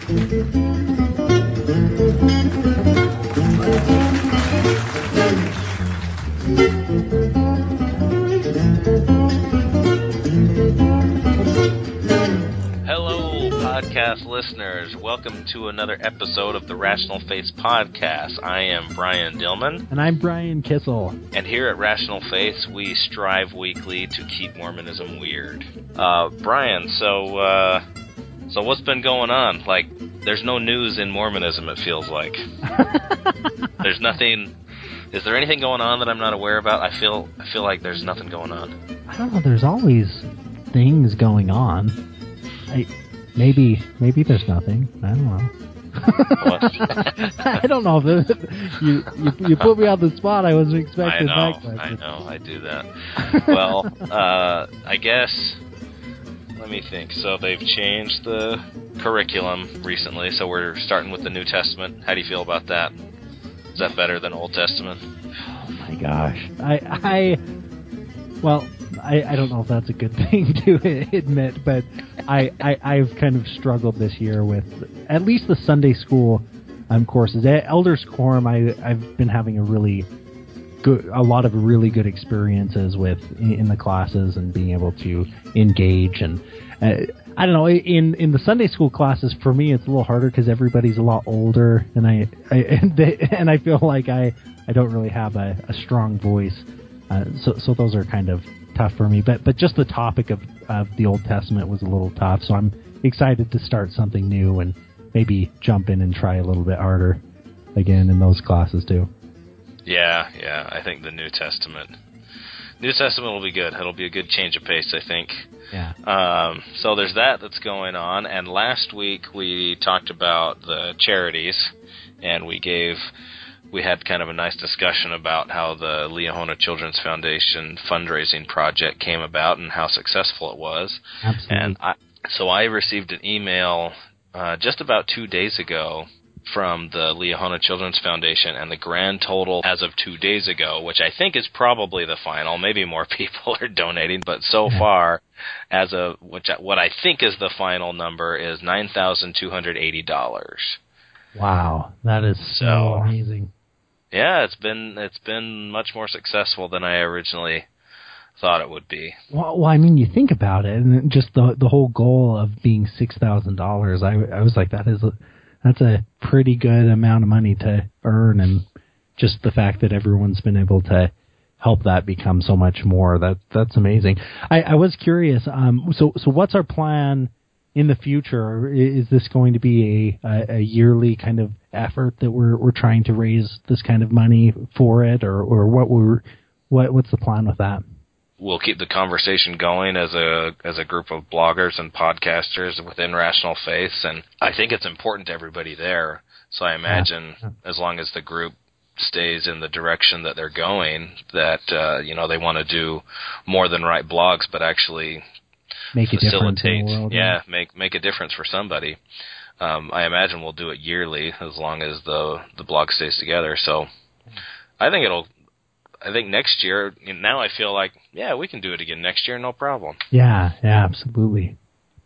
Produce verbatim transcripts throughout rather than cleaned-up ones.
Hello, podcast listeners. Welcome to another episode of the Rational Faith Podcast. I am Brian Dillman. And I'm Brian Kissel. And here at Rational Faith, we strive weekly to keep Mormonism weird. Uh, Brian, so, uh, so what's been going on? Like, there's no news in Mormonism, it feels like. There's nothing... Is there anything going on that I'm not aware about? I feel I feel like there's nothing going on. I don't know, there's always things going on. I maybe maybe there's nothing. I don't know. I don't know. you, you you put me on the spot. I wasn't expecting I know, that question. I know, I do that. Well, uh, I guess, let me think. So they've changed the curriculum recently, so we're starting with the New Testament. How do you feel about that? Is that better than Old Testament? Oh my gosh. I, I well, I, I don't know if that's a good thing to admit, but I, I, I've kind of struggled this year with at least the Sunday school um, courses. Elders Quorum, I, I've been having a really good, a lot of really good experiences with in, in the classes and being able to engage. And uh, I don't know, in, in the Sunday school classes, for me, it's a little harder because everybody's a lot older, and I, I and, they, and I feel like I, I don't really have a, a strong voice. Uh, so so those are kind of tough for me. But but just the topic of, of the Old Testament was a little tough, so I'm excited to start something new and maybe jump in and try a little bit harder again in those classes too. Yeah, yeah, I think the New Testament... New Testament will be good. It'll be a good change of pace, I think. Yeah. Um, so there's that that's going on. And last week we talked about the charities, and we gave, we had kind of a nice discussion about how the Liahona Children's Foundation fundraising project came about and how successful it was. Absolutely. And I, so I received an email uh, just about two days ago from the Liahona Children's Foundation, and the grand total as of two days ago, which I think is probably the final, maybe more people are donating, but so yeah. far, as of which what I think is the final number is nine thousand two hundred eighty dollars. Wow, that is so, so amazing. Yeah, it's been it's been much more successful than I originally thought it would be. Well, well I mean, you think about it, and just the the whole goal of being six thousand dollars. I I was like, that is a, that's a pretty good amount of money to earn, and just the fact that everyone's been able to help that become so much more, that that's amazing. I, I was curious, um, so so what's our plan in the future? Is this going to be a, a, a yearly kind of effort that we're we're trying to raise this kind of money for it, or, or what we're what what's the plan with that? We'll keep the conversation going as a as a group of bloggers and podcasters within Rational Faiths, and I think it's important to everybody there. So I imagine yeah. as long as the group stays in the direction that they're going, that uh, you know they want to do more than write blogs, but actually make a facilitate, difference in the world, yeah, yeah, make make a difference for somebody. Um, I imagine we'll do it yearly as long as the the blog stays together. So I think it'll. I think next year, now I feel like, yeah, we can do it again next year, no problem. Yeah, yeah, absolutely.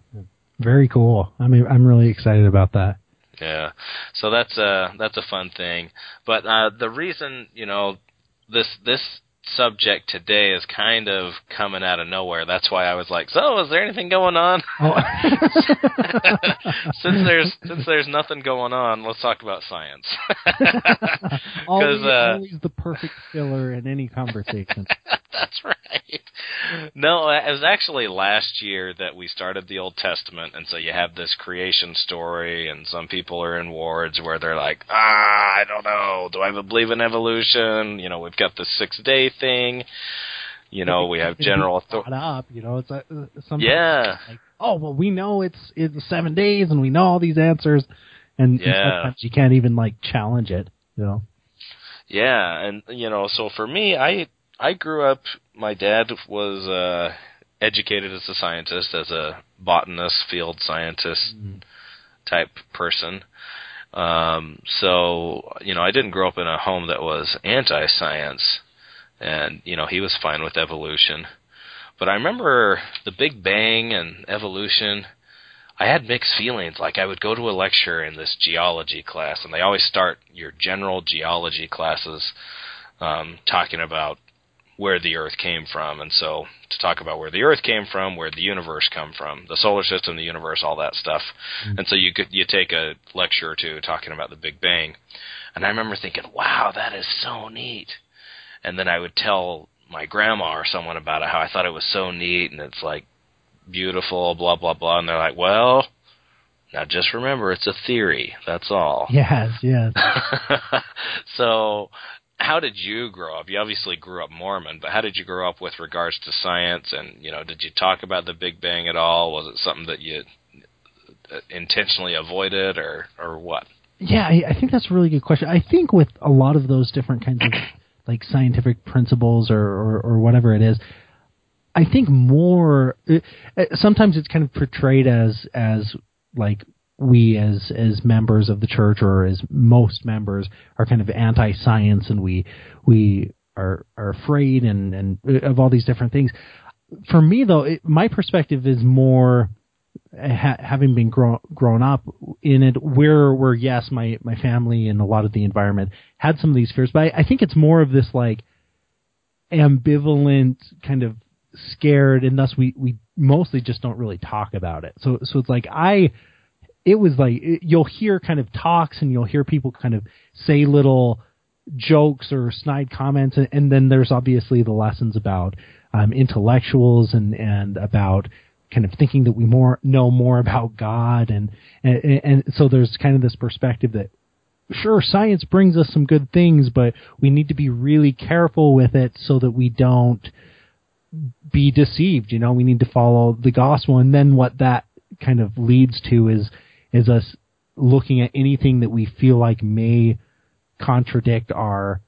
Very cool. I mean, I'm really excited about that. Yeah, so that's a, that's a fun thing. But uh, the reason, you know, this this subject today is kind of coming out of nowhere. That's why I was like, so is there anything going on? Oh. since there's since there's nothing going on, let's talk about science. always, uh, always the perfect filler in any conversation. That's right. No, it was actually last year that we started the Old Testament, and so you have this creation story, and some people are in wards where they're like, ah, I don't know, do I believe in evolution? You know, we've got the six-day thing. You know, we have general authority. Up, you know, it's a, sometimes yeah. It's like, oh, well, we know it's it's seven days, and we know all these answers, and, yeah. and sometimes you can't even like challenge it, you know. Yeah, and you know, so for me, I I grew up. My dad was uh, educated as a scientist, as a botanist, field scientist mm. type person. Um, so you know, I didn't grow up in a home that was anti-science. And, you know, he was fine with evolution. But I remember the Big Bang and evolution. I had mixed feelings. Like, I would go to a lecture in this geology class, and they always start your general geology classes um, talking about where the Earth came from. And so to talk about where the Earth came from, where the universe come from, the solar system, the universe, all that stuff. Mm-hmm. And so you could, you take a lecture or two talking about the Big Bang. And I remember thinking, wow, that is so neat. And then I would tell my grandma or someone about it, how I thought it was so neat, and it's like beautiful, blah, blah, blah. And they're like, well, now just remember, it's a theory. That's all. Yes, yes. So how did you grow up? You obviously grew up Mormon, but how did you grow up with regards to science? And, you know, did you talk about the Big Bang at all? Was it something that you intentionally avoided, or, or what? Yeah, I, I think that's a really good question. I think with a lot of those different kinds of like scientific principles or, or, or whatever it is, I think more it, sometimes it's kind of portrayed as as like we as as members of the church, or as most members, are kind of anti-science, and we we are are afraid and and of all these different things. For me, though, it, my perspective is more ha- having been grown grown up in it, where where yes, my my family and a lot of the environment had some of these fears, but I, I think it's more of this like ambivalent kind of scared, and thus we we mostly just don't really talk about it. So so it's like I. It was like, you'll hear kind of talks, and you'll hear people kind of say little jokes or snide comments, and, and then there's obviously the lessons about um, intellectuals and, and about kind of thinking that we more know more about God, and, and and so there's kind of this perspective that, sure, science brings us some good things, but we need to be really careful with it so that we don't be deceived. You know, we need to follow the gospel, and then what that kind of leads to is is us looking at anything that we feel like may contradict our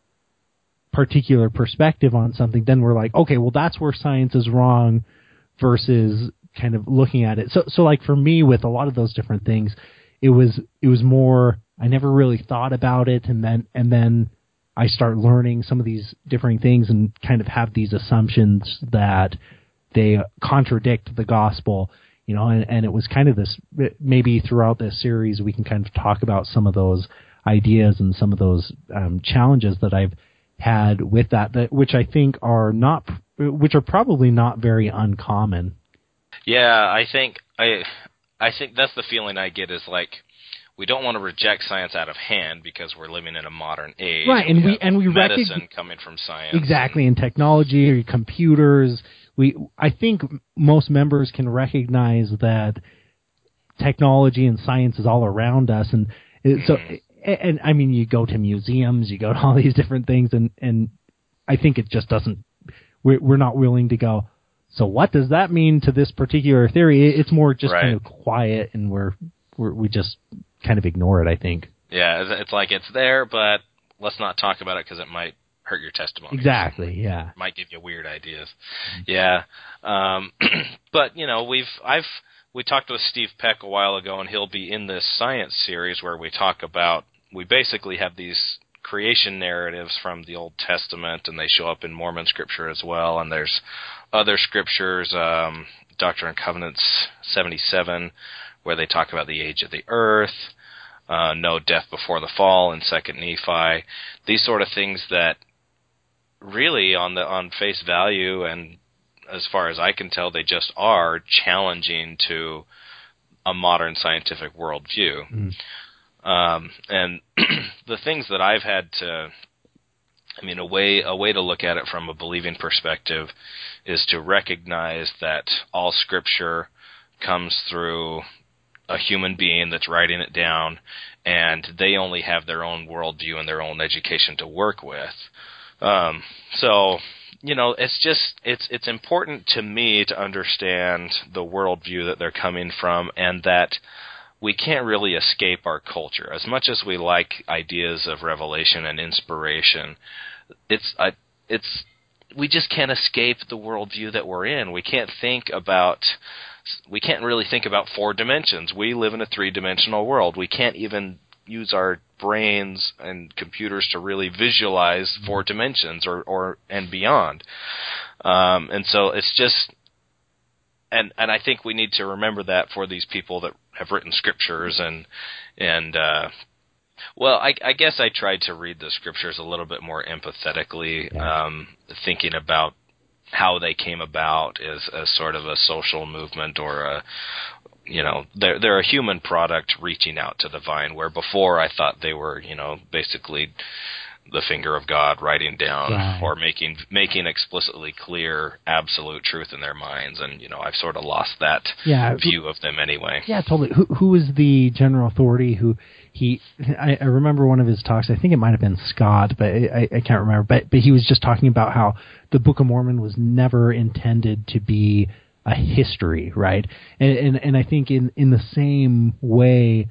particular perspective on something. Then we're like, okay, well, that's where science is wrong, versus kind of looking at it. So, so like for me, with a lot of those different things, it was it was more, I never really thought about it, and then and then I start learning some of these different things and kind of have these assumptions that they contradict the gospel. You know, and, and it was kind of this, maybe throughout this series we can kind of talk about some of those ideas and some of those um, challenges that I've had with that, that, which I think are not, which are probably not very uncommon. Yeah, I think I, I think that's the feeling I get, is like, we don't want to reject science out of hand because we're living in a modern age. Right, and we, we and we medicine recognize, coming from science. Exactly, and technology, computers. We, I think most members can recognize that technology and science is all around us, and so, and, and I mean, you go to museums, you go to all these different things, and, and I think it just doesn't. We're, we're not willing to go, so what does that mean to this particular theory? It's more just right. kind of quiet, and we're, we're we just kind of ignore it, I think. Yeah, it's like it's there, but let's not talk about it because it might hurt your testimony. Exactly, yeah. Might give you weird ideas. Yeah. Um, but, you know, we've, I've, we talked with Steve Peck a while ago, and he'll be in this science series where we talk about, we basically have these creation narratives from the Old Testament, and they show up in Mormon scripture as well, and there's other scriptures, um, Doctrine and Covenants seventy-seven, where they talk about the age of the earth, uh, no death before the fall in Second Nephi, these sort of things that really on the on face value, and as far as I can tell, they just are challenging to a modern scientific worldview. Mm. Um, and the things that I've had to, I mean, a way a way to look at it from a believing perspective is to recognize that all Scripture comes through a human being that's writing it down, and they only have their own worldview and their own education to work with. Um, so, you know, it's just, it's, it's important to me to understand the worldview that they're coming from, and that we can't really escape our culture. As much as we like ideas of revelation and inspiration, it's, uh, it's, we just can't escape the worldview that we're in. We can't think about, we can't really think about four dimensions. We live in a three-dimensional world. We can't even use our brains and computers to really visualize four dimensions or, or and beyond. Um, and so it's just, and and I think we need to remember that for these people that have written scriptures and and uh, well, I, I guess I tried to read the scriptures a little bit more empathetically, Yeah. um, thinking about how they came about as a sort of a social movement or a, you know, they're they're a human product reaching out to the vine, where before I thought they were, you know, basically the finger of God writing down Right. or making making explicitly clear absolute truth in their minds, and you know I've sort of lost that Yeah. view of them anyway. Yeah, totally. Who who was the general authority who he? I, I remember one of his talks. I think it might have been Scott, but I, I can't remember. But but he was just talking about how the Book of Mormon was never intended to be a history, right? And and, and I think in, in the same way,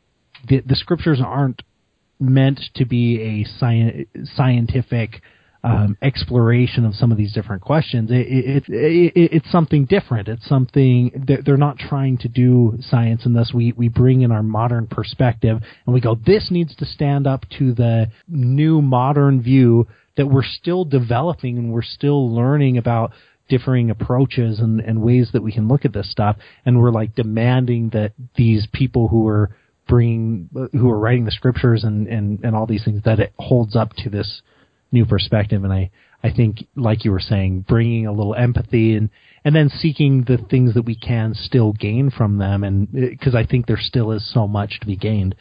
the the scriptures aren't meant to be a sci- scientific um, exploration of some of these different questions. It, it, it, it, it's something different. It's something they're, they're not trying to do science in this. We we bring in our modern perspective and we go, this needs to stand up to the new modern view that we're still developing and we're still learning about differing approaches and, and ways that we can look at this stuff. And we're like demanding that these people who are bringing, who are writing the scriptures and, and, and all these things, that it holds up to this new perspective. And I, I think, like you were saying, bringing a little empathy and, and then seeking the things that we can still gain from them. And because I think there still is so much to be gained.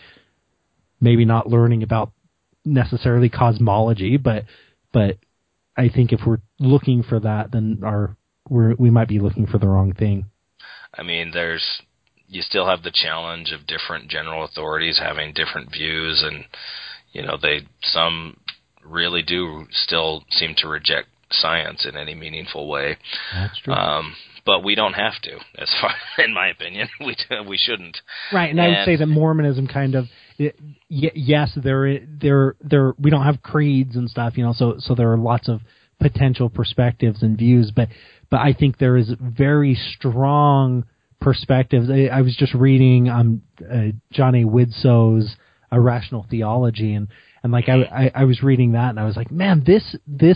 Maybe not learning about necessarily cosmology, but, but I think if we're looking for that, then our, we're, we might be looking for the wrong thing. I mean, there's, you still have the challenge of different general authorities having different views, and you know they some really do still seem to reject science in any meaningful way. That's true. Um, but we don't have to, as far, in my opinion, we we shouldn't. Right, and, and I would say that Mormonism kind of, it, y- yes, there there there we don't have creeds and stuff, you know, so so there are lots of potential perspectives and views, but but I think there is very strong perspectives. I, I was just reading um, uh, John A. Widsow's Irrational Theology, and, and like I, I, I was reading that, and I was like, man, this this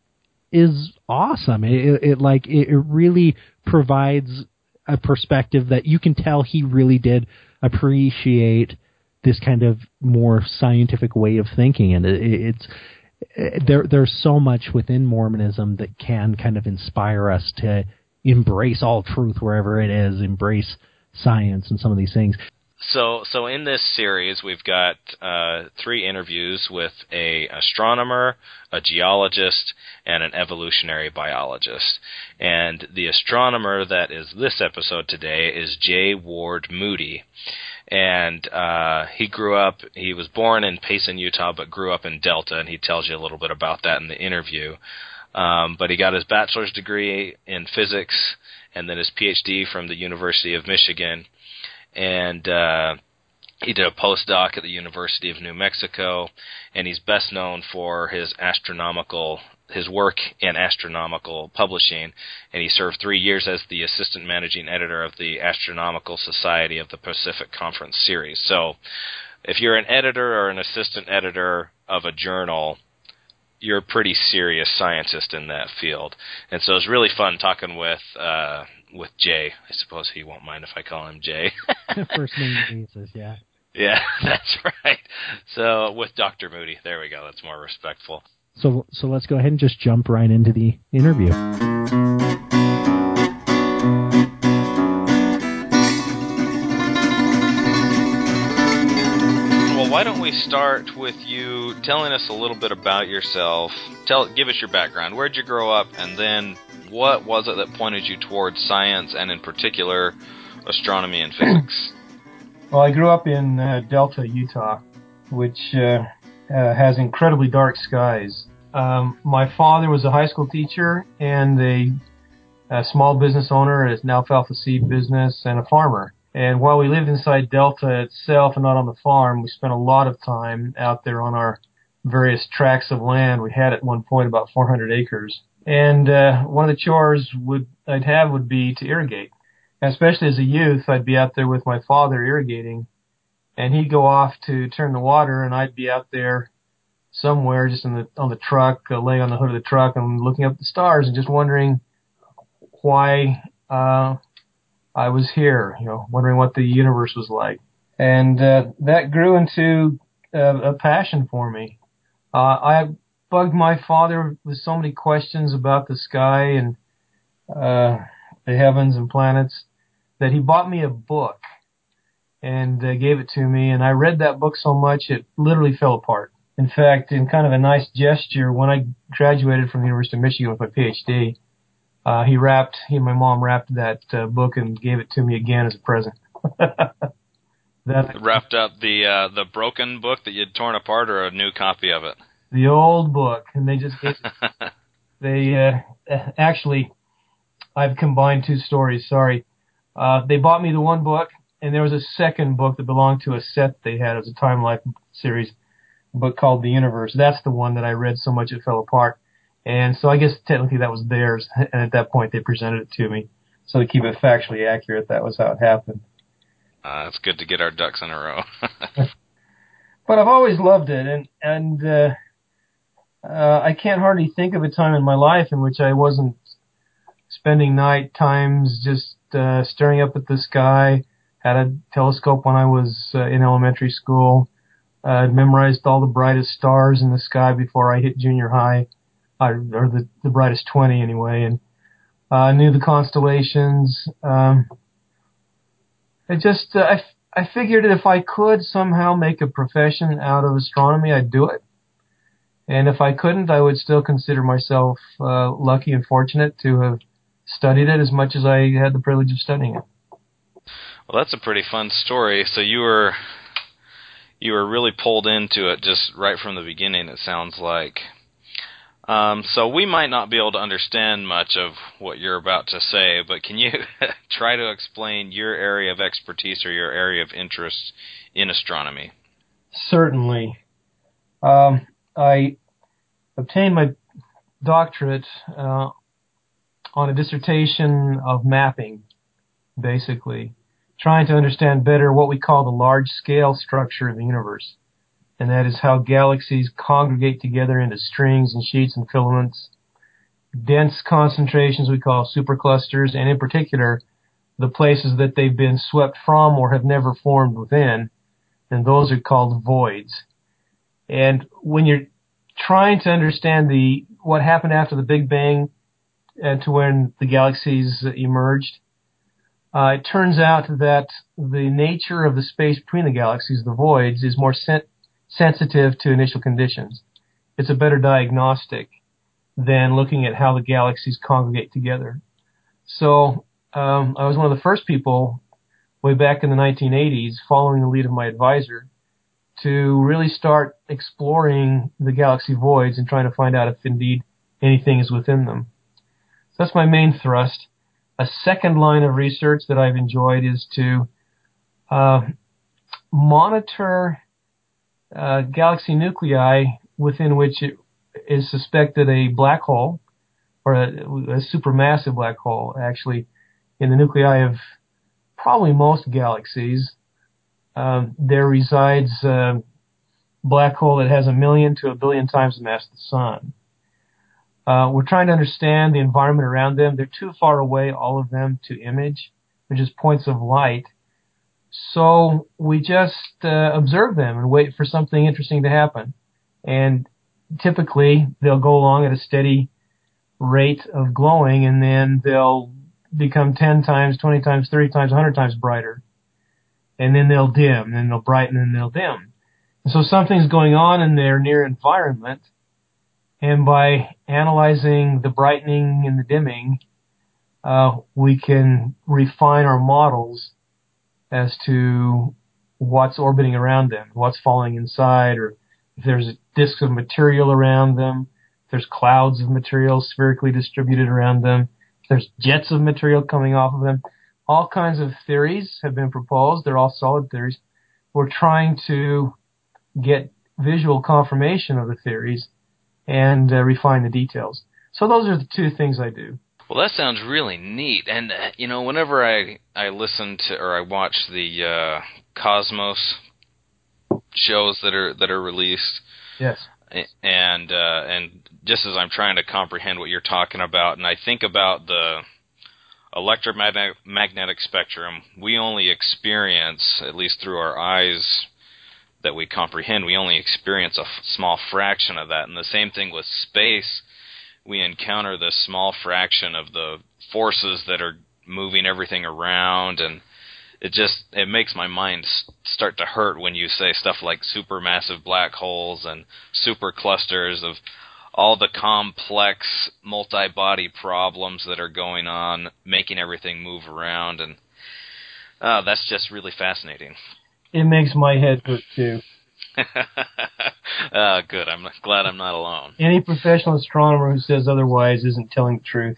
is awesome. It, it, it like it, it really provides a perspective that you can tell he really did appreciate this kind of more scientific way of thinking, and it, it's it, there. There's so much within Mormonism that can kind of inspire us to embrace all truth wherever it is, embrace science and some of these things. So, so in this series, we've got uh, three interviews with a astronomer, a geologist, and an evolutionary biologist. And the astronomer that is this episode today is J. Ward Moody. And uh, he grew up, he was born in Payson, Utah, but grew up in Delta, and he tells you a little bit about that in the interview. Um, but he got his bachelor's degree in physics and then his P H D from the University of Michigan. And uh, he did a postdoc at the University of New Mexico, and he's best known for his astronomical, his work in astronomical publishing, and he served three years as the assistant managing editor of the Astronomical Society of the Pacific Conference series. So if you're an editor or an assistant editor of a journal, you're a pretty serious scientist in that field. And so it's really fun talking with uh, with Jay. I suppose he won't mind if I call him Jay. First name basis, yeah. Yeah, that's right. So with Doctor Moody, there we go. That's more respectful. So so let's go ahead and just jump right into the interview. Well, why don't we start with you telling us a little bit about yourself. Tell, give us your background. Where'd you grow up, and then what was it that pointed you towards science, and in particular, astronomy and physics? Well, I grew up in uh, Delta, Utah, which uh, uh, has incredibly dark skies. Um, my father was a high school teacher and a, a small business owner at an alfalfa seed business and a farmer. And while we lived inside Delta itself and not on the farm, we spent a lot of time out there on our various tracts of land. We had at one point about four hundred acres. And uh, one of the chores would I'd have would be to irrigate. Especially as a youth, I'd be out there with my father irrigating, and he'd go off to turn the water, and I'd be out there somewhere just in the on the truck, uh, laying on the hood of the truck and looking up at the stars and just wondering why uh, I was here, you know, wondering what the universe was like. And uh, that grew into uh, a passion for me. Uh, I bugged my father with so many questions about the sky and uh, the heavens and planets that he bought me a book and uh, gave it to me. And I read that book so much it literally fell apart. In fact, in kind of a nice gesture, when I graduated from the University of Michigan with my P H D, uh, he wrapped, he and my mom wrapped that uh, book and gave it to me again as a present. That wrapped up the uh, the broken book that you'd torn apart, or a new copy of it? The old book, and they just gave, they uh, actually, I've combined two stories. Sorry, uh, they bought me the one book, and there was a second book that belonged to a set they had. It was a Time Life series book called The Universe. That's the one that I read so much it fell apart, and so I guess technically that was theirs. And at that point, they presented it to me. So to keep it factually accurate, that was how it happened. Uh, it's good to get our ducks in a row. But I've always loved it, and and uh, uh, I can't hardly think of a time in my life in which I wasn't spending night times just uh, staring up at the sky. Had a telescope when I was uh, in elementary school. Uh, I'd memorized all the brightest stars in the sky before I hit junior high, or, or the, the brightest twenty anyway, and I uh, knew the constellations. Um, It just, uh, I, I figured if I could somehow make a profession out of astronomy, I'd do it. And if I couldn't, I would still consider myself uh, lucky and fortunate to have studied it as much as I had the privilege of studying it. Well, that's a pretty fun story. So you were you were really pulled into it just right from the beginning, it sounds like. Um, so we might not be able to understand much of what you're about to say, but can you try to explain your area of expertise or your area of interest in astronomy? Certainly. Um, I obtained my doctorate uh, on a dissertation of mapping, basically, trying to understand better what we call the large-scale structure of the universe. And that is how galaxies congregate together into strings and sheets and filaments. Dense concentrations we call superclusters, and in particular, the places that they've been swept from or have never formed within, and those are called voids. And when you're trying to understand the what happened after the Big Bang and to when the galaxies emerged, uh, it turns out that the nature of the space between the galaxies, the voids, is more sen- sensitive to initial conditions. It's a better diagnostic than looking at how the galaxies congregate together. So um, I was one of the first people way back in the nineteen eighties, following the lead of my advisor, to really start exploring the galaxy voids and trying to find out if indeed anything is within them. So that's my main thrust. A second line of research that I've enjoyed is to uh, monitor uh, galaxy nuclei within which it is suspected a black hole, or a, a supermassive black hole, actually, in the nuclei of probably most galaxies. Um, there resides a black hole that has a million to a billion times the mass of the sun. Uh, we're trying to understand the environment around them. They're too far away, all of them, to image. They're just points of light. So we just uh, observe them and wait for something interesting to happen. And typically, they'll go along at a steady rate of glowing, and then they'll become ten times, twenty times, thirty times, one hundred times brighter. And then they'll dim, and then they'll brighten, and they'll dim. And so something's going on in their near environment, and by analyzing the brightening and the dimming, uh, we can refine our models as to what's orbiting around them, what's falling inside, or if there's disks of material around them, if there's clouds of material spherically distributed around them, if there's jets of material coming off of them. All kinds of theories have been proposed. They're all solid theories. We're trying to get visual confirmation of the theories and uh, refine the details. So those are the two things I do. Well, that sounds really neat. And, uh, you know, whenever I, I listen to or I watch the uh, Cosmos shows that are that are released, yes, and uh, and just as I'm trying to comprehend what you're talking about, and I think about the electromagnetic magnetic spectrum, we only experience, at least through our eyes that we comprehend, we only experience a f- small fraction of that. And the same thing with space. We encounter this small fraction of the forces that are moving everything around, and it just, it makes my mind start to hurt when you say stuff like supermassive black holes and superclusters of all the complex multi-body problems that are going on, making everything move around, and uh, that's just really fascinating. It makes my head hurt too. uh, good. I'm glad I'm not alone. Any professional astronomer who says otherwise isn't telling the truth.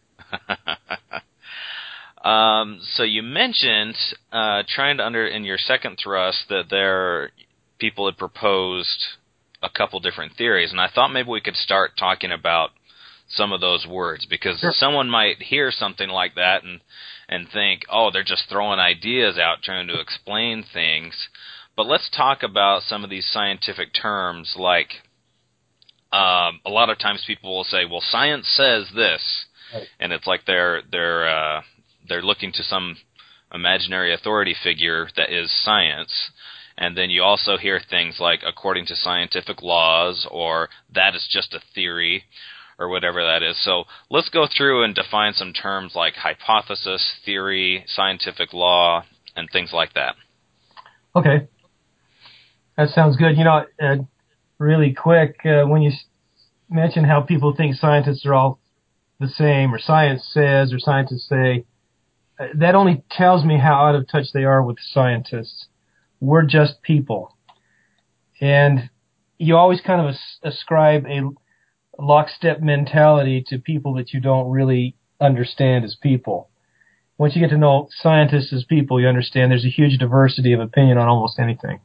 um, so you mentioned uh, trying to under in your second thrust that there people had proposed a couple different theories, and I thought maybe we could start talking about some of those words, because sure. Someone might hear something like that and and think, oh, they're just throwing ideas out trying to explain things. But let's talk about some of these scientific terms, like um, a lot of times people will say, well, science says this, right. And it's like they're they're uh, they're looking to some imaginary authority figure that is science. And then you also hear things like according to scientific laws, or that is just a theory, or whatever that is. So let's go through and define some terms like hypothesis, theory, scientific law, and things like that. Okay. That sounds good. You know, uh, really quick, uh, when you mention how people think scientists are all the same, or science says, or scientists say, uh, that only tells me how out of touch they are with scientists. We're just people. And you always kind of as- ascribe a lockstep mentality to people that you don't really understand as people. Once you get to know scientists as people, you understand there's a huge diversity of opinion on almost anything.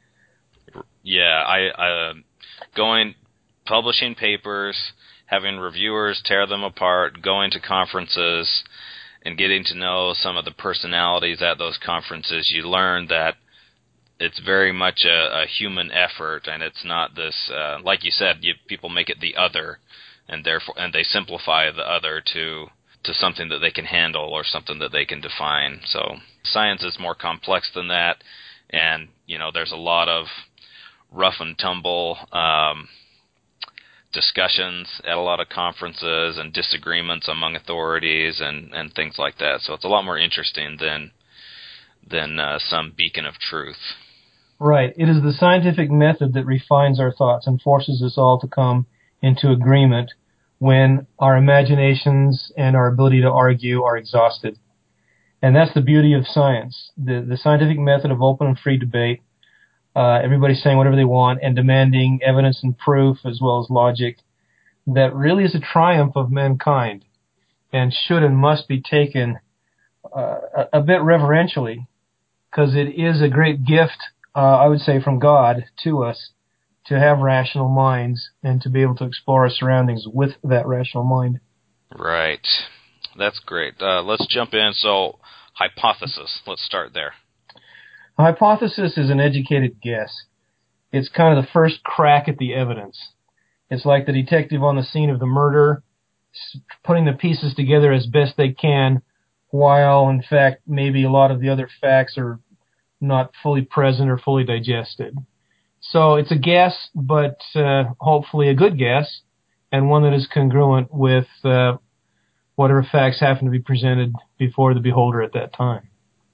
Yeah, I, I going, publishing papers, having reviewers tear them apart, going to conferences, and getting to know some of the personalities at those conferences, you learn that it's very much a, a human effort, and it's not this, uh, like you said, you, people make it the other, and therefore, and they simplify the other to to something that they can handle or something that they can define. So science is more complex than that, and you know, there's a lot of rough and tumble um, discussions at a lot of conferences and disagreements among authorities and, and things like that. So it's a lot more interesting than than uh, some beacon of truth. Right. It is the scientific method that refines our thoughts and forces us all to come into agreement when our imaginations and our ability to argue are exhausted. And that's the beauty of science. The, the scientific method of open and free debate, uh, everybody saying whatever they want and demanding evidence and proof as well as logic, that really is a triumph of mankind and should and must be taken uh, a, a bit reverentially, because it is a great gift, uh, I would say, from God to us to have rational minds and to be able to explore our surroundings with that rational mind. Right. That's great. Uh, let's jump in. So, hypothesis. Let's start there. A hypothesis is an educated guess. It's kind of the first crack at the evidence. It's like the detective on the scene of the murder, putting the pieces together as best they can, while, in fact, maybe a lot of the other facts are not fully present or fully digested. So it's a guess, but uh, hopefully a good guess, and one that is congruent with uh, whatever facts happen to be presented before the beholder at that time.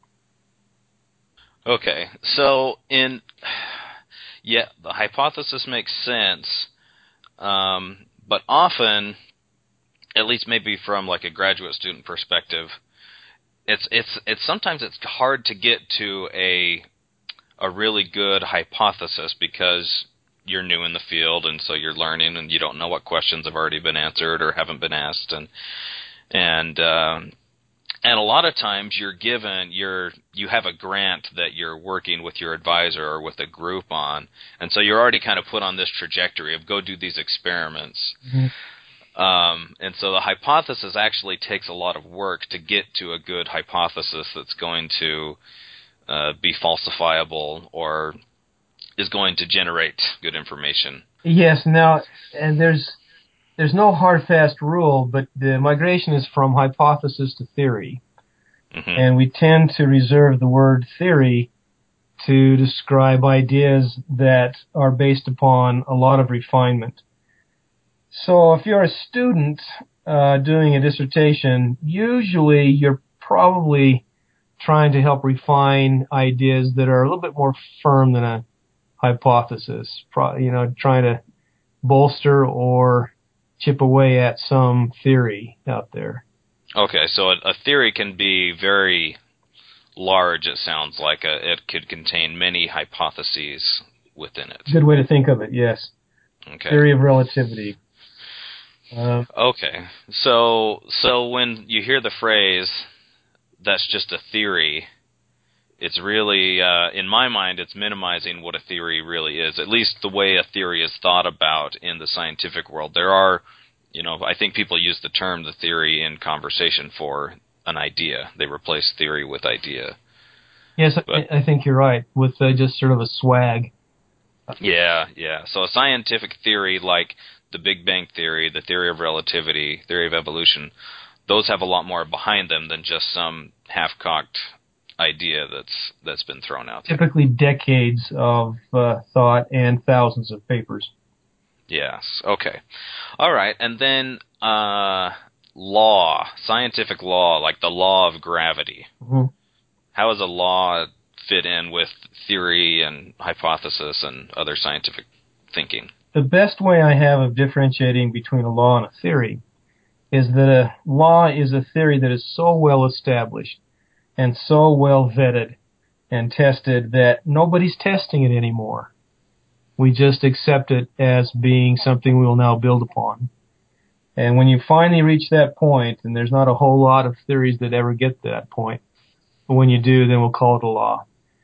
Okay, so in yeah, the hypothesis makes sense, um, but often, at least maybe from like a graduate student perspective, it's it's it's sometimes it's hard to get to a a really good hypothesis because you're new in the field, and so you're learning, and you don't know what questions have already been answered or haven't been asked, and and um, and a lot of times you're given you're you have a grant that you're working with your advisor or with a group on, and so you're already kind of put on this trajectory of go do these experiments. Mm-hmm. Um, and so the hypothesis actually takes a lot of work to get to a good hypothesis that's going to uh, be falsifiable or is going to generate good information. Yes. Now, and there's there's no hard, fast rule, but the migration is from hypothesis to theory. Mm-hmm. And we tend to reserve the word theory to describe ideas that are based upon a lot of refinement. So if you're a student uh, doing a dissertation, usually you're probably trying to help refine ideas that are a little bit more firm than a hypothesis, Pro- you know, trying to bolster or chip away at some theory out there. Okay, so a, a theory can be very large, it sounds like. A, it could contain many hypotheses within it. Good way to think of it, yes. Okay. Theory of relativity. Um, okay, so so when you hear the phrase, that's just a theory, it's really, uh, in my mind, it's minimizing what a theory really is, at least the way a theory is thought about in the scientific world. There are, you know, I think people use the term the theory in conversation for an idea. They replace theory with idea. yes, But, I, I think you're right, with uh, just sort of a swag. Yeah, yeah. So a scientific theory like the Big Bang Theory, the theory of relativity, theory of evolution, those have a lot more behind them than just some half-cocked idea that's that's been thrown out there. Typically decades of uh, thought and thousands of papers. Yes. Okay. All right. And then uh, law, scientific law, like the law of gravity. Mm-hmm. How does a law fit in with theory and hypothesis and other scientific thinking? The best way I have of differentiating between a law and a theory is that a law is a theory that is so well established and so well vetted and tested that nobody's testing it anymore. We just accept it as being something we will now build upon. And when you finally reach that point, and there's not a whole lot of theories that ever get to that point, but when you do, then we'll call it a law.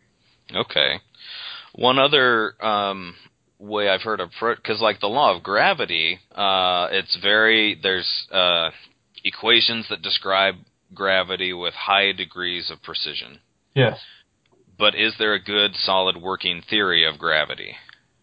Okay. One other um, way I've heard of, because like the law of gravity, uh, it's very, there's uh, equations that describe gravity with high degrees of precision. Yes. But is there a good, solid working theory of gravity?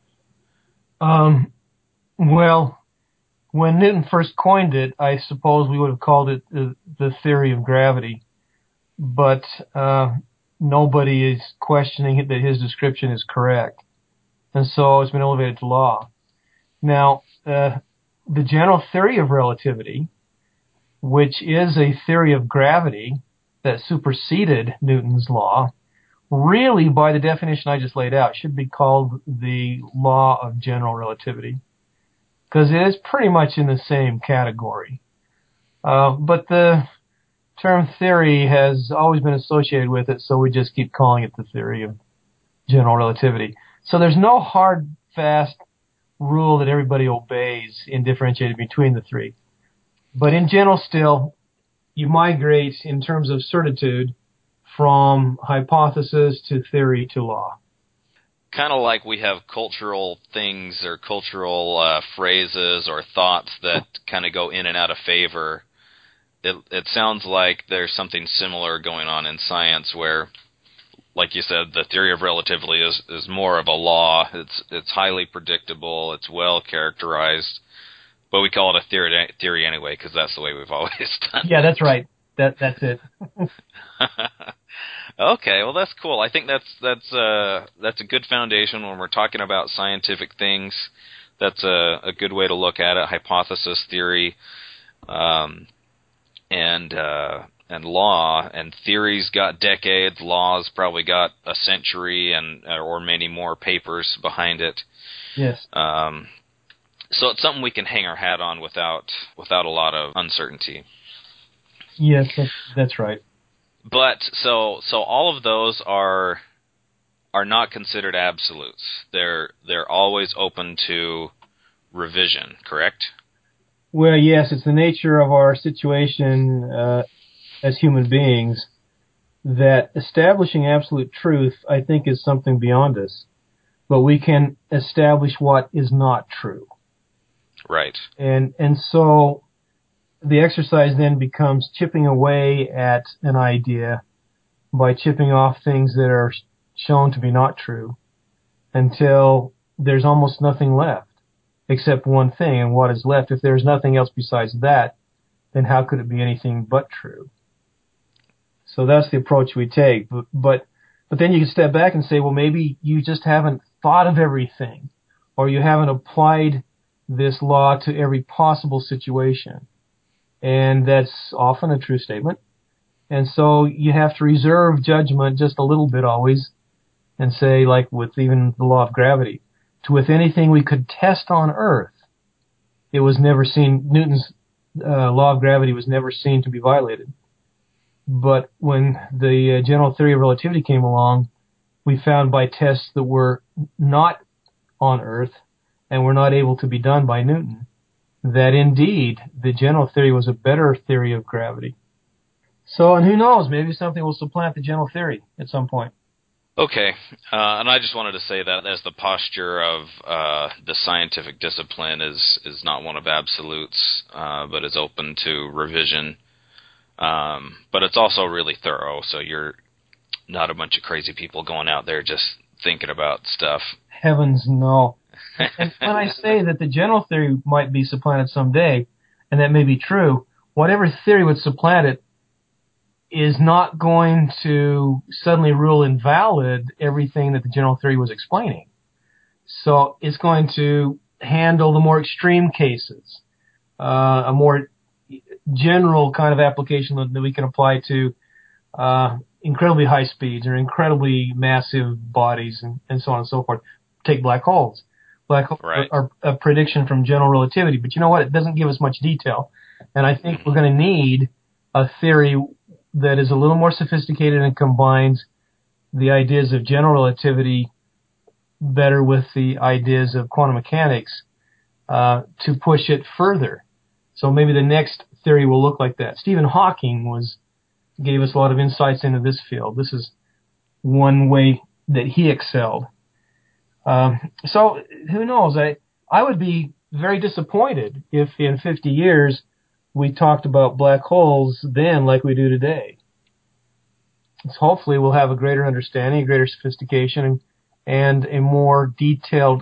Um, well, when Newton first coined it, I suppose we would have called it the, the theory of gravity. But uh, nobody is questioning that his description is correct. And so it's been elevated to law. Now, uh, the general theory of relativity, which is a theory of gravity that superseded Newton's law, really, by the definition I just laid out, should be called the law of general relativity, because it is pretty much in the same category. Uh, but the term theory has always been associated with it, so we just keep calling it the theory of general relativity. So there's no hard, fast rule that everybody obeys in differentiating between the three. But in general, still, you migrate in terms of certitude from hypothesis to theory to law. Kind of like we have cultural things or cultural uh, phrases or thoughts that kind of go in and out of favor. It, it sounds like there's something similar going on in science where, like you said, the theory of relativity is, is more of a law. It's it's highly predictable. It's well characterized. But we call it a theory, theory anyway because that's the way we've always done it. Yeah, that's right. That That's it. Okay, well that's cool. I think that's that's uh that's a good foundation when we're talking about scientific things. That's a, a good way to look at it. Hypothesis, theory, um, and uh, and law. And theory's got decades. Law's probably got a century and or many more papers behind it. Yes. Um, so it's something we can hang our hat on without without a lot of uncertainty. Yes, that's, that's right. But so so all of those are are not considered absolutes. They're they're always open to revision, correct? Well, yes, it's the nature of our situation uh, as human beings that establishing absolute truth, I think, is something beyond us. But we can establish what is not true. Right. And and so the exercise then becomes chipping away at an idea by chipping off things that are shown to be not true until there's almost nothing left. except one thing, and what is left. If there's nothing else besides that, then how could it be anything but true? So that's the approach we take. But, but, but then you can step back and say, well, maybe you just haven't thought of everything, or you haven't applied this law to every possible situation. And that's often a true statement. And so you have to reserve judgment just a little bit always and say, like with even the law of gravity, to with anything we could test on Earth, it was never seen, Newton's uh, law of gravity was never seen to be violated. But when the uh, general theory of relativity came along, we found by tests that were not on Earth and were not able to be done by Newton, that indeed the general theory was a better theory of gravity. So, and who knows, maybe something will supplant the general theory at some point. Okay, uh, and I just wanted to say that as the posture of uh, the scientific discipline is, is not one of absolutes, uh, but is open to revision. Um, but it's also really thorough, so you're not a bunch of crazy people going out there just thinking about stuff. Heavens no. And when I say that the general theory might be supplanted someday, and that may be true, whatever theory would supplant it is not going to suddenly rule invalid everything that the general theory was explaining. So it's going to handle the more extreme cases, uh, a more general kind of application that we can apply to uh, incredibly high speeds or incredibly massive bodies and, and so on and so forth. Take black holes. Black holes right. are, are a prediction from general relativity, but you know what? It doesn't give us much detail. And I think we're going to need a theory that is a little more sophisticated and combines the ideas of general relativity better with the ideas of quantum mechanics uh, to push it further. So maybe the next theory will look like that. Stephen Hawking was gave us a lot of insights into this field. This is one way that he excelled. Um, so who knows? I I would be very disappointed if in fifty years we talked about black holes then like we do today. So hopefully we'll have a greater understanding, a greater sophistication, and a more detailed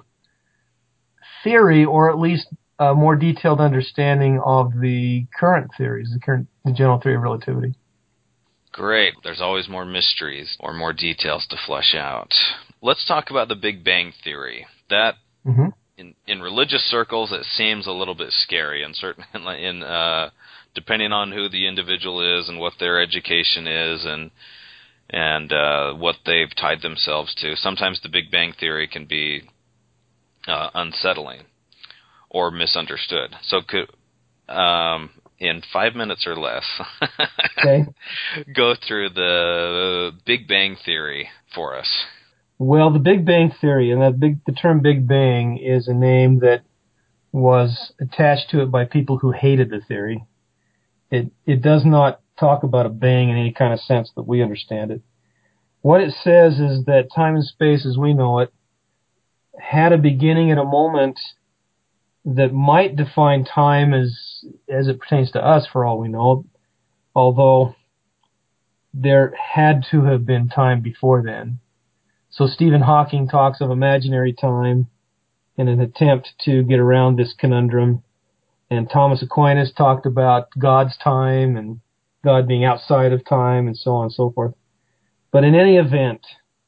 theory, or at least a more detailed understanding of the current theories, the current the general theory of relativity. Great. There's always more mysteries or more details to flesh out. Let's talk about the Big Bang Theory. That, Mm-hmm. in, in religious circles, it seems a little bit scary, and certainly in uh, depending on who the individual is and what their education is and and uh, what they've tied themselves to. Sometimes the Big Bang Theory can be uh, unsettling or misunderstood. So could, um, in five minutes or less, Okay. go through the Big Bang Theory for us. Well, the Big Bang Theory, and that big, the term Big Bang is a name that was attached to it by people who hated the theory. It it does not talk about a bang in any kind of sense that we understand it. What it says is that time and space as we know it had a beginning at a moment that might define time as as it pertains to us for all we know, although there had to have been time before then. So Stephen Hawking talks of imaginary time in an attempt to get around this conundrum. And Thomas Aquinas talked about God's time and God being outside of time and so on and so forth. But in any event,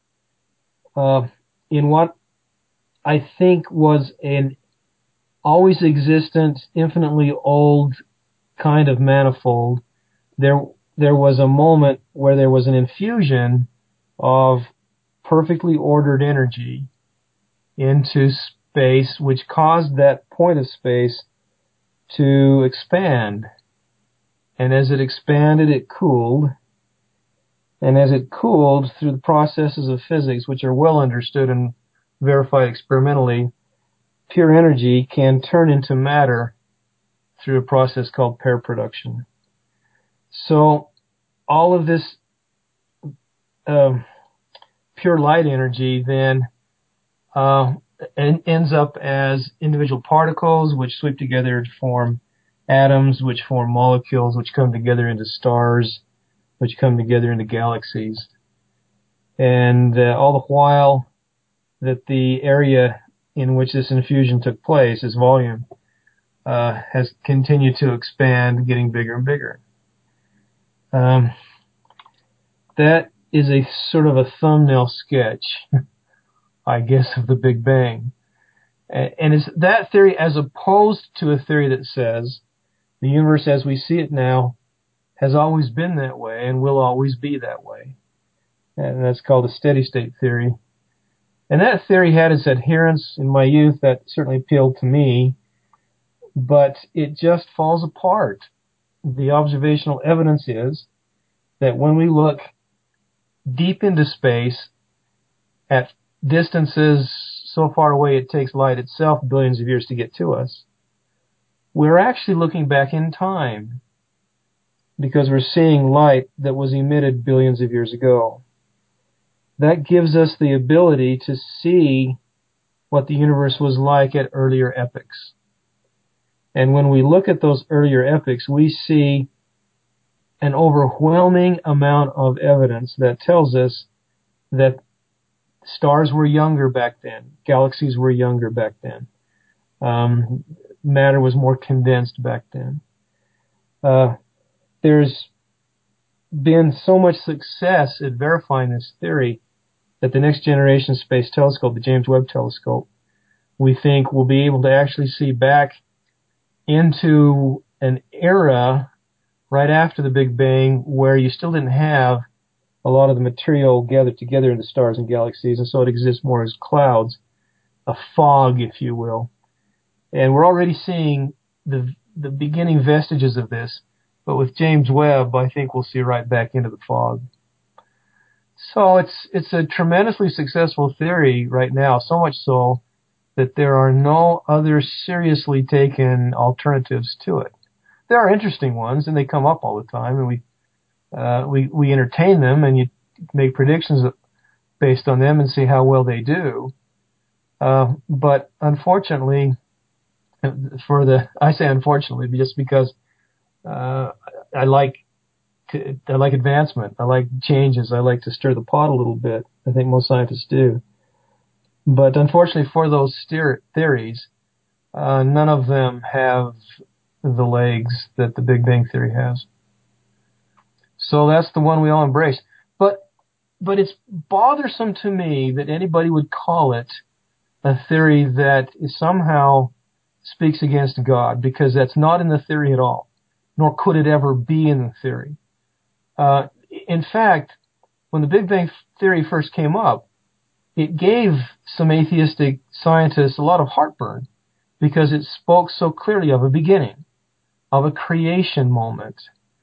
uh, in what I think was an always existent, infinitely old kind of manifold, there there was a moment where there was an infusion of perfectly ordered energy into space, which caused that point of space to expand. And as it expanded, it cooled. And as it cooled through the processes of physics, which are well understood and verified experimentally, pure energy can turn into matter through a process called pair production. So all of this uh, pure light energy then uh, en- ends up as individual particles which sweep together to form atoms, which form molecules, which come together into stars, which come together into galaxies. And uh, all the while that the area in which this infusion took place, this volume, uh, has continued to expand, getting bigger and bigger. Um, that is a sort of a thumbnail sketch, I guess, of the Big Bang. And it's that theory as opposed to a theory that says the universe as we see it now has always been that way and will always be that way. And that's called a steady state theory. And that theory had its adherents in my youth. That certainly appealed to me, but it just falls apart. The observational evidence is that when we look deep into space at distances so far away it takes light itself billions of years to get to us, we're actually looking back in time because we're seeing light that was emitted billions of years ago. That gives us the ability to see what the universe was like at earlier epochs. And when we look at those earlier epochs, we see an overwhelming amount of evidence that tells us that stars were younger back then, galaxies were younger back then, um, matter was more condensed back then. Uh, there's been so much success at verifying this theory that the next generation space telescope, the James Webb Telescope, we think will be able to actually see back into an era right after the Big Bang where you still didn't have a lot of the material gathered together into stars and galaxies, and so it exists more as clouds, a fog, if you will. And we're already seeing the the beginning vestiges of this, but with James Webb, I think we'll see right back into the fog. So it's it's a tremendously successful theory right now, so much so that there are no other seriously taken alternatives to it. There are interesting ones, and they come up all the time, and we uh, we we entertain them, and you make predictions based on them and see how well they do. Uh, but unfortunately, for the I say unfortunately just because uh, I like to, I like advancement, I like changes, I like to stir the pot a little bit. I think most scientists do. But unfortunately for those steer- theories, uh, none of them have the legs that the Big Bang Theory has. So that's the one we all embrace. But but it's bothersome to me that anybody would call it a theory that is somehow speaks against God, because that's not in the theory at all, nor could it ever be in the theory. Uh, in fact, when the Big Bang Theory first came up, it gave some atheistic scientists a lot of heartburn because it spoke so clearly of a beginning, of a creation moment.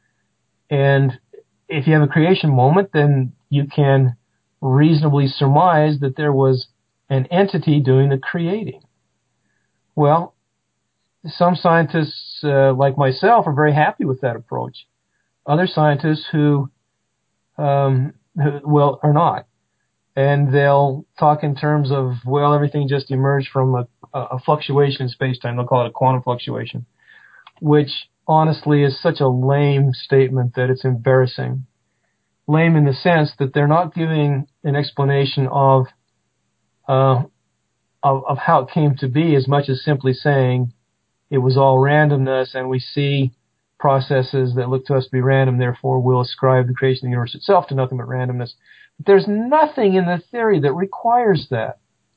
And if you have a creation moment, then you can reasonably surmise that there was an entity doing the creating. Well, some scientists, uh, like myself, are very happy with that approach. Other scientists who, um, who, well, are not. And they'll talk in terms of, well, everything just emerged from a, a fluctuation in space-time. They'll call it a quantum fluctuation, which honestly is such a lame statement that it's embarrassing. Lame in the sense that they're not giving an explanation of, uh, of, of how it came to be, as much as simply saying it was all randomness, and we see processes that look to us to be random, therefore we'll ascribe the creation of the universe itself to nothing but randomness. But there's nothing in the theory that requires that.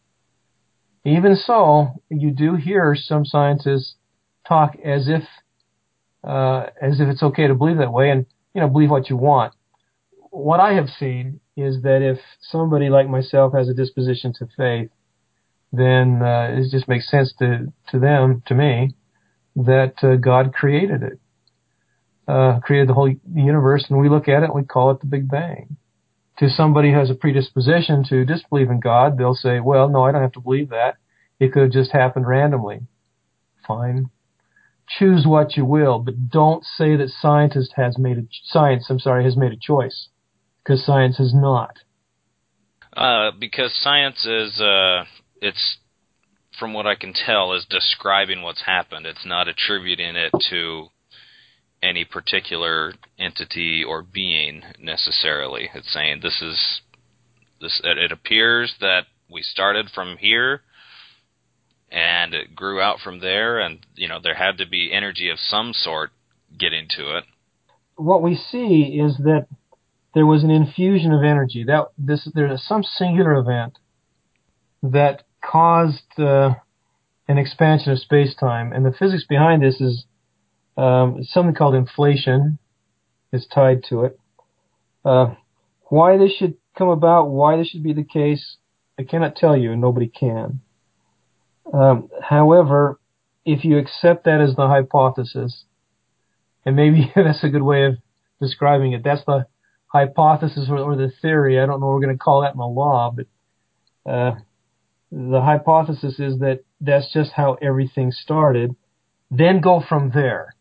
Even so, you do hear some scientists talk as if uh, as if it's okay to believe that way, and you know, believe what you want. What I have seen is that if somebody like myself has a disposition to faith, then uh, it just makes sense to to them, to me, that uh, God created it, uh, created the whole universe, and we look at it and we call it the Big Bang. To somebody who has a predisposition to disbelieve in God, they'll say, well, no, I don't have to believe that. It could have just happened randomly. Fine. Choose what you will, but don't say that scientist has made a, science, I'm sorry, has made a choice, because science has not. Uh, because science is, uh, it's, from what I can tell, is describing what's happened. It's not attributing it to any particular entity or being necessarily. It's saying this is this. It appears that we started from here, and it grew out from there, and, you know, there had to be energy of some sort getting to it. What we see is that there was an infusion of energy. That this there's some singular event that caused uh, an expansion of space-time, and the physics behind this is um, something called inflation is tied to it. Uh, why this should come about, why this should be the case, I cannot tell you, and nobody can. Um, however, if you accept that as the hypothesis, and maybe that's a good way of describing it, that's the hypothesis or, or the theory, I don't know what we're going to call that in the law, but uh, the hypothesis is that that's just how everything started, then go from there,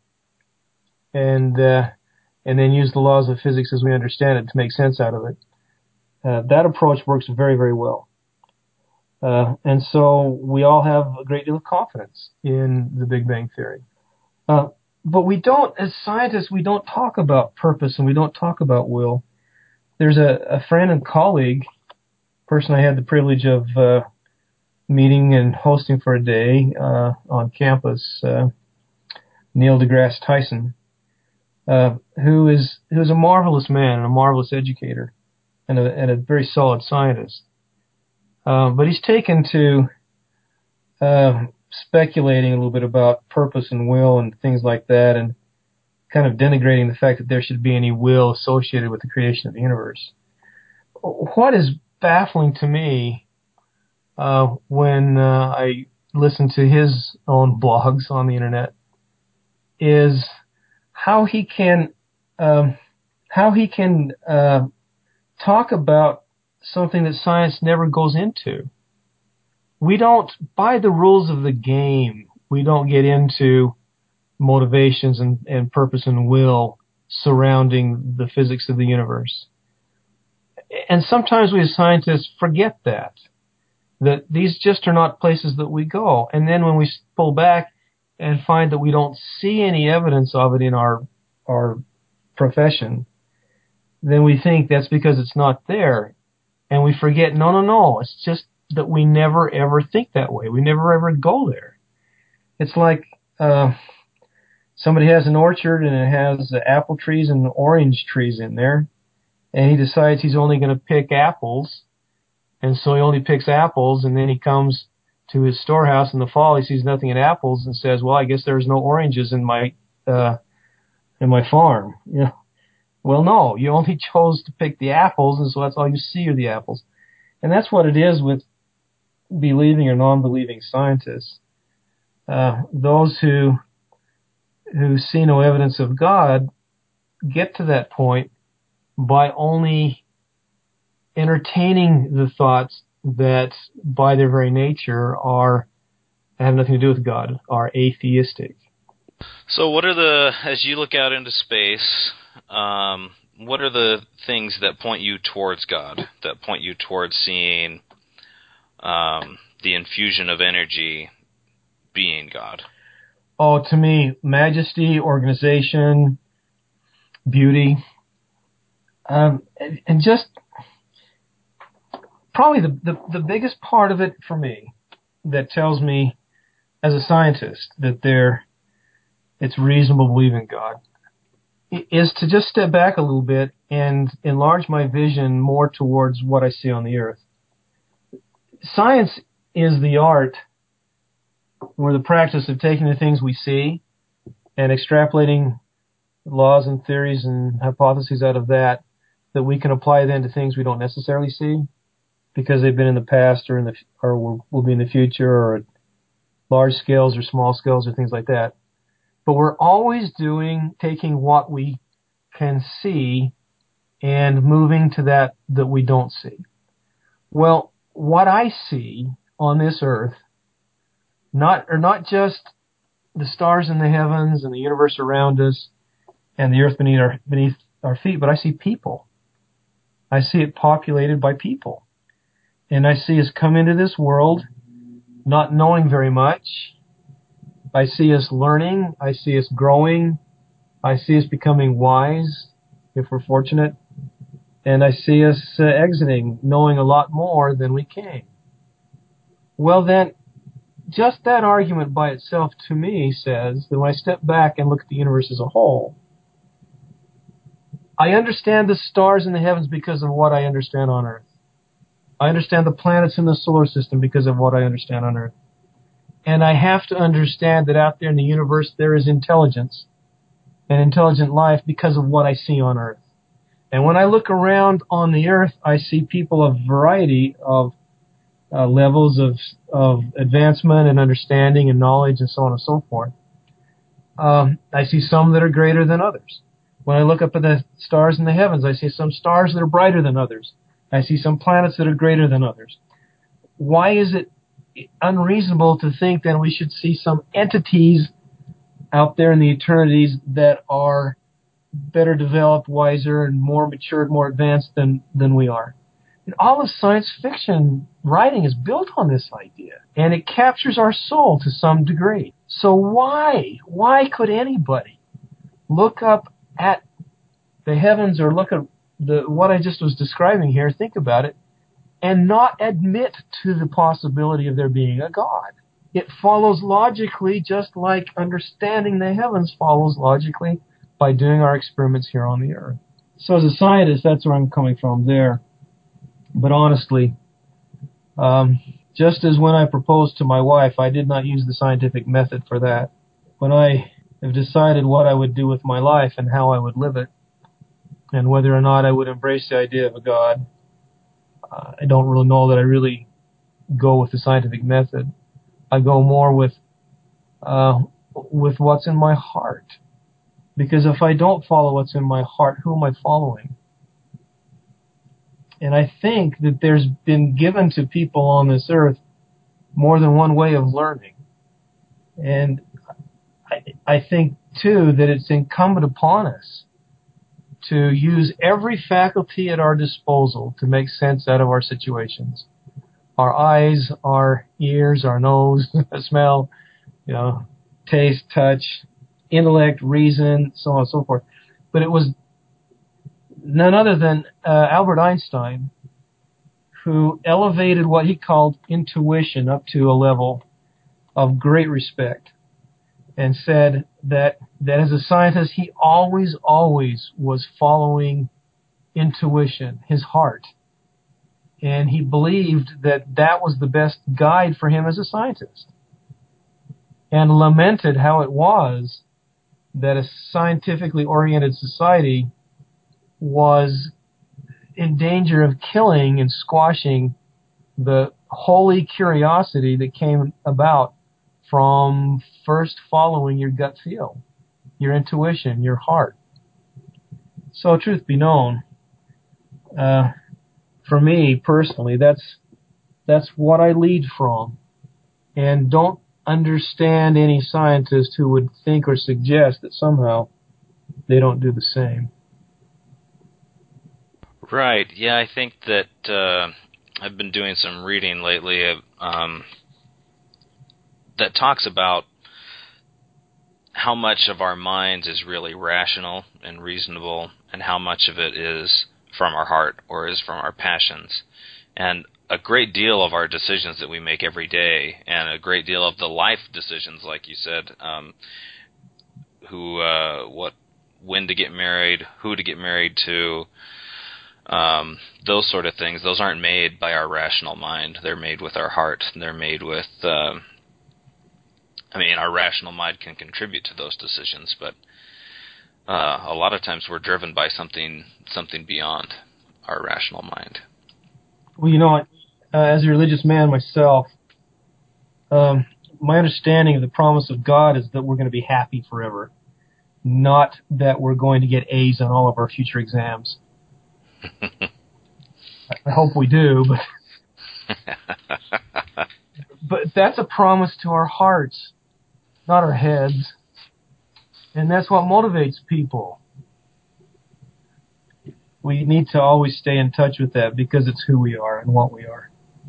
and uh, and then use the laws of physics as we understand it to make sense out of it. Uh, that approach works very, very well. Uh, and so we all have a great deal of confidence in the Big Bang Theory. Uh, but we don't, as scientists, we don't talk about purpose and we don't talk about will. There's a, a friend and colleague, person I had the privilege of uh, meeting and hosting for a day uh, on campus, uh, Neil deGrasse Tyson, uh, who is who is a marvelous man and a marvelous educator and a, and a very solid scientist. Uh, but he's taken to uh, speculating a little bit about purpose and will and things like that, and kind of denigrating the fact that there should be any will associated with the creation of the universe. What is baffling to me uh, when uh, I listen to his own blogs on the internet is how he can um, how he can uh, talk about something that science never goes into. We don't, by the rules of the game, we don't get into motivations and, and purpose and will surrounding the physics of the universe. And sometimes we as scientists forget that, that these just are not places that we go. And then when we pull back and find that we don't see any evidence of it in our, our profession, then we think that's because it's not there. And we forget, no, no, no, it's just that we never ever think that way. We never ever go there. It's like uh, somebody has an orchard and it has uh, apple trees and orange trees in there, and he decides he's only going to pick apples, and so he only picks apples, and then he comes to his storehouse in the fall, he sees nothing in apples and says, well, I guess there's no oranges in my uh, in my farm. You know? Well, no, you only chose to pick the apples, and so that's all you see are the apples. And that's what it is with believing or non-believing scientists. Uh, those who who see no evidence of God get to that point by only entertaining the thoughts that, by their very nature, are have nothing to do with God, are atheistic. So what are the, as you look out into space, um, what are the things that point you towards God, that point you towards seeing um, the infusion of energy being God? Oh, to me, majesty, organization, beauty, um, and, and just probably the, the, the biggest part of it for me that tells me as a scientist that there it's reasonable to believe in God is to just step back a little bit and enlarge my vision more towards what I see on the earth. Science is the art or the practice of taking the things we see and extrapolating laws and theories and hypotheses out of that that we can apply then to things we don't necessarily see because they've been in the past or in the or will, will be in the future or at large scales or small scales or things like that. But we're always doing, taking what we can see and moving to that that we don't see. Well, what I see on this earth, not are not just the stars in the heavens and the universe around us and the earth beneath our, beneath our feet, but I see people. I see it populated by people. And I see us come into this world not knowing very much. I see us learning. I see us growing. I see us becoming wise, if we're fortunate. And I see us uh, exiting, knowing a lot more than we came. Well, then, just that argument by itself, to me, says that when I step back and look at the universe as a whole, I understand the stars in the heavens because of what I understand on Earth. I understand the planets in the solar system because of what I understand on Earth. And I have to understand that out there in the universe there is intelligence and intelligent life because of what I see on Earth. And when I look around on the Earth, I see people of variety of uh, levels of of advancement and understanding and knowledge and so on and so forth. Um, I see some that are greater than others. When I look up at the stars in the heavens, I see some stars that are brighter than others. I see some planets that are greater than others. Why is it unreasonable to think that we should see some entities out there in the eternities that are better developed, wiser, and more matured, more advanced than, than we are? And all of science fiction writing is built on this idea, and it captures our soul to some degree. So why, why could anybody look up at the heavens or look at the what I just was describing here, think about it, and not admit to the possibility of there being a God? It follows logically, just like understanding the heavens follows logically by doing our experiments here on the Earth. So as a scientist, that's where I'm coming from there. But honestly, um, just as when I proposed to my wife, I did not use the scientific method for that. When I have decided what I would do with my life and how I would live it, and whether or not I would embrace the idea of a God, uh, I don't really know that I really go with the scientific method. I go more with uh, with what's in my heart. Because if I don't follow what's in my heart, who am I following? And I think that there's been given to people on this earth more than one way of learning. And I, I think, too, that it's incumbent upon us to use every faculty at our disposal to make sense out of our situations. Our eyes, our ears, our nose, smell, you know, taste, touch, intellect, reason, so on and so forth. But it was none other than uh, Albert Einstein who elevated what he called intuition up to a level of great respect, and said that, that as a scientist, he always, always was following intuition, his heart. And he believed that that was the best guide for him as a scientist. And lamented how it was that a scientifically oriented society was in danger of killing and squashing the holy curiosity that came about from first following your gut feel, your intuition, your heart. So, truth be known, uh, for me personally, that's that's what I lead from, and don't understand any scientist who would think or suggest that somehow they don't do the same. Right. Yeah, I think that uh, I've been doing some reading lately um, that talks about how much of our minds is really rational and reasonable, and how much of it is from our heart or is from our passions. And a great deal of our decisions that we make every day, and a great deal of the life decisions, like you said, um, who, uh, what, when to get married, who to get married to, um, those sort of things, those aren't made by our rational mind. They're made with our heart. They're made with, uh, I mean, our rational mind can contribute to those decisions, but uh, a lot of times we're driven by something something beyond our rational mind. Well, you know, uh, as a religious man myself, um, my understanding of the promise of God is that we're going to be happy forever, not that we're going to get A's on all of our future exams. I hope we do, but but that's a promise to our hearts, not our heads. And that's what motivates people. We need to always stay in touch with that because it's who we are and what we are.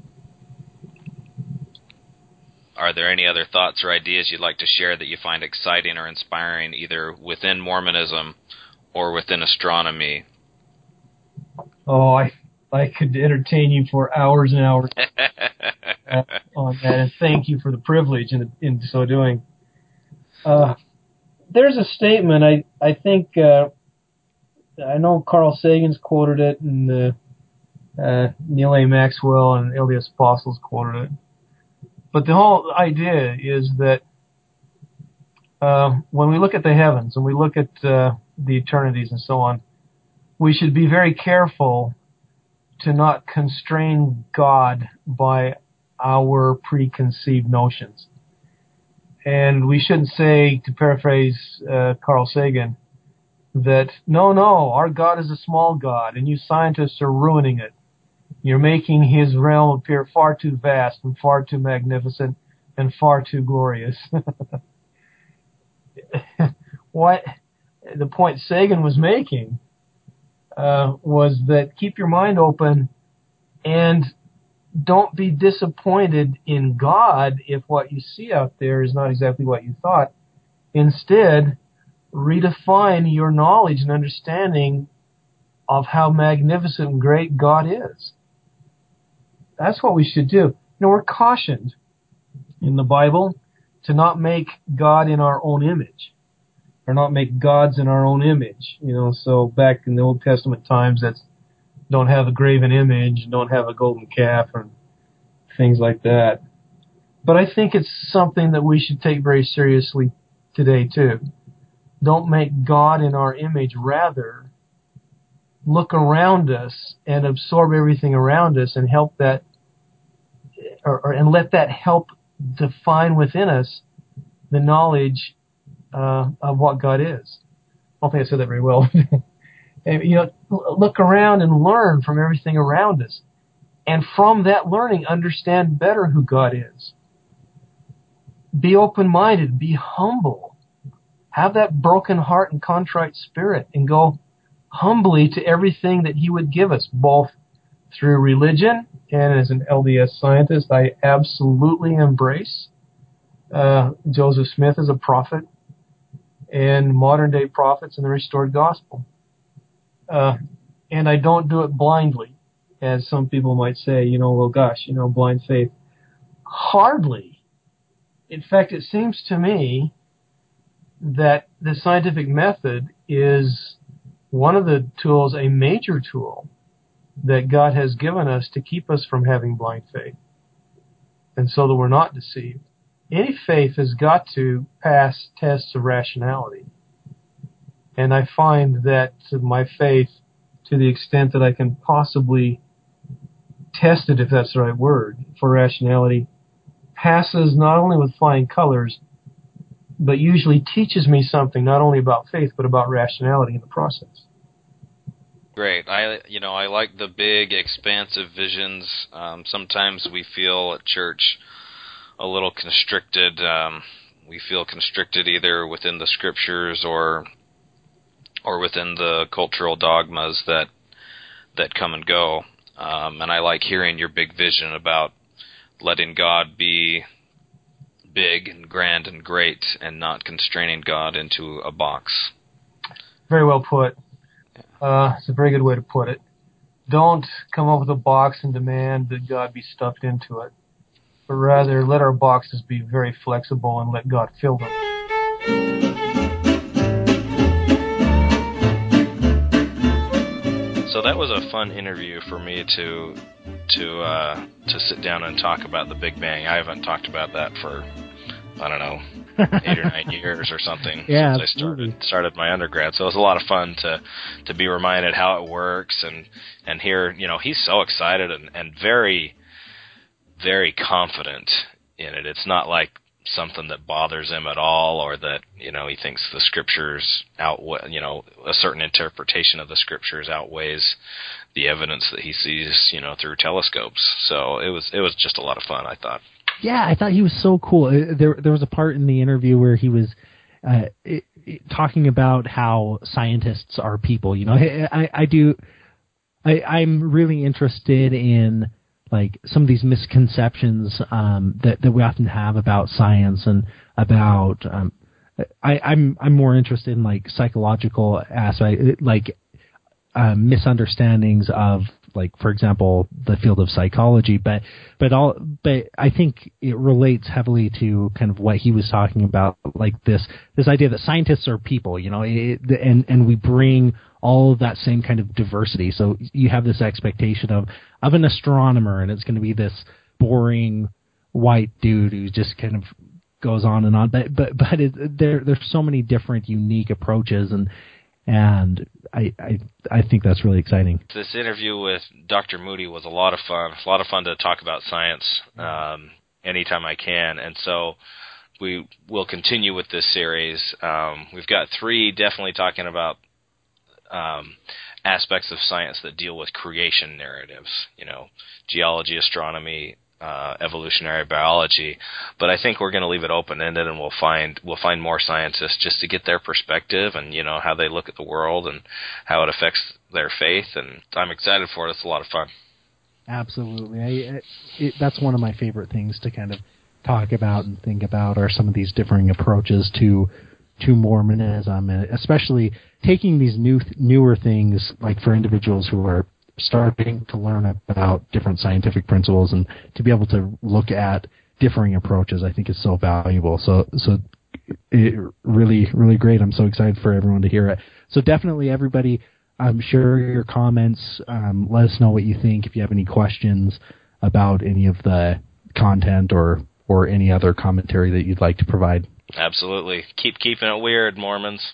Are there any other thoughts or ideas you'd like to share that you find exciting or inspiring, either within Mormonism or within astronomy? Oh, I I could entertain you for hours and hours. uh, on that, and thank you for the privilege in, in so doing. Uh, there's a statement, I, I think, uh, I know Carl Sagan's quoted it, and uh, uh, Neil A. Maxwell and L D S Apostles quoted it. But the whole idea is that uh, when we look at the heavens and we look at uh, the eternities and so on, we should be very careful to not constrain God by our preconceived notions. And we shouldn't say, to paraphrase uh, Carl Sagan, that, no, no, our God is a small God, and you scientists are ruining it. You're making his realm appear far too vast and far too magnificent and far too glorious. What the point Sagan was making uh, was that keep your mind open and don't be disappointed in God if what you see out there is not exactly what you thought. Instead, redefine your knowledge and understanding of how magnificent and great God is. That's what we should do. You know, we're cautioned in the Bible to not make God in our own image, or not make gods in our own image. You know, so back in the Old Testament times, that's don't have a graven image, don't have a golden calf, or things like that. But I think it's something that we should take very seriously today too. Don't make God in our image. Rather, look around us and absorb everything around us and help that, or, or and let that help define within us the knowledge uh, of what God is. I don't think I said that very well. And, you know, look around and learn from everything around us, and from that learning, understand better who God is. Be open-minded. Be humble. Have that broken heart and contrite spirit and go humbly to everything that he would give us, both through religion and as an L D S scientist. I absolutely embrace uh, Joseph Smith as a prophet and modern-day prophets in the restored gospel. Uh, and I don't do it blindly, as some people might say, you know, well, gosh, you know, blind faith. Hardly. In fact, it seems to me that the scientific method is one of the tools, a major tool, that God has given us to keep us from having blind faith, and so that we're not deceived. Any faith has got to pass tests of rationality. And I find that my faith, to the extent that I can possibly test it, if that's the right word, for rationality, passes not only with flying colors, but usually teaches me something not only about faith, but about rationality in the process. Great. I, you know, I like the big, expansive visions. Um, sometimes we feel at church a little constricted. Um, we feel constricted either within the scriptures or or within the cultural dogmas that that come and go. Um, and I like hearing your big vision about letting God be big and grand and great and not constraining God into a box. Very well put. Uh, it's a very good way to put it. Don't come up with a box and demand that God be stuffed into it, but rather let our boxes be very flexible and let God fill them. So that was a fun interview for me to to uh, to sit down and talk about the Big Bang. I haven't talked about that for, I don't know, eight or nine years or something yeah, since I started started my undergrad. So it was a lot of fun to to be reminded how it works and and hear, you know, he's so excited and, and very, very confident in it. It's not like something that bothers him at all, or that, you know, he thinks the scriptures outweigh, you know, a certain interpretation of the scriptures outweighs the evidence that he sees, you know, through telescopes. So it was it was just a lot of fun, I thought. Yeah, I thought he was so cool. There there was a part in the interview where he was uh, it, it, talking about how scientists are people. You know, I, I, I do. I, I'm really interested in like some of these misconceptions um, that that we often have about science and about. Um, I, I'm I'm more interested in like psychological aspect, like uh, misunderstandings of like, for example, the field of psychology, but but all but I think it relates heavily to kind of what he was talking about, like this this idea that scientists are people, you know, it, and and we bring all of that same kind of diversity. So you have this expectation of of an astronomer, and it's going to be this boring white dude who just kind of goes on and on, but but but it, there there's so many different unique approaches, and and I, I I think that's really exciting. This interview with Doctor Moody was a lot of fun. A lot of fun to talk about science um, anytime I can, and so we will continue with this series. Um, we've got three definitely talking about um, aspects of science that deal with creation narratives. You know, geology, astronomy, Uh, evolutionary biology, but I think we're going to leave it open-ended, and we'll find we'll find more scientists just to get their perspective and, you know, how they look at the world and how it affects their faith. And I'm excited for it. It's a lot of fun. Absolutely, I, it, that's one of my favorite things to kind of talk about and think about are some of these differing approaches to to Mormonism, and especially taking these new newer things, like for individuals who are starting to learn about different scientific principles and to be able to look at differing approaches, I think is so valuable. So, so it really, really great. I'm so excited for everyone to hear it. So definitely everybody, um, share your comments. Um, let us know what you think. If you have any questions about any of the content or, or any other commentary that you'd like to provide. Absolutely. Keep keeping it weird, Mormons.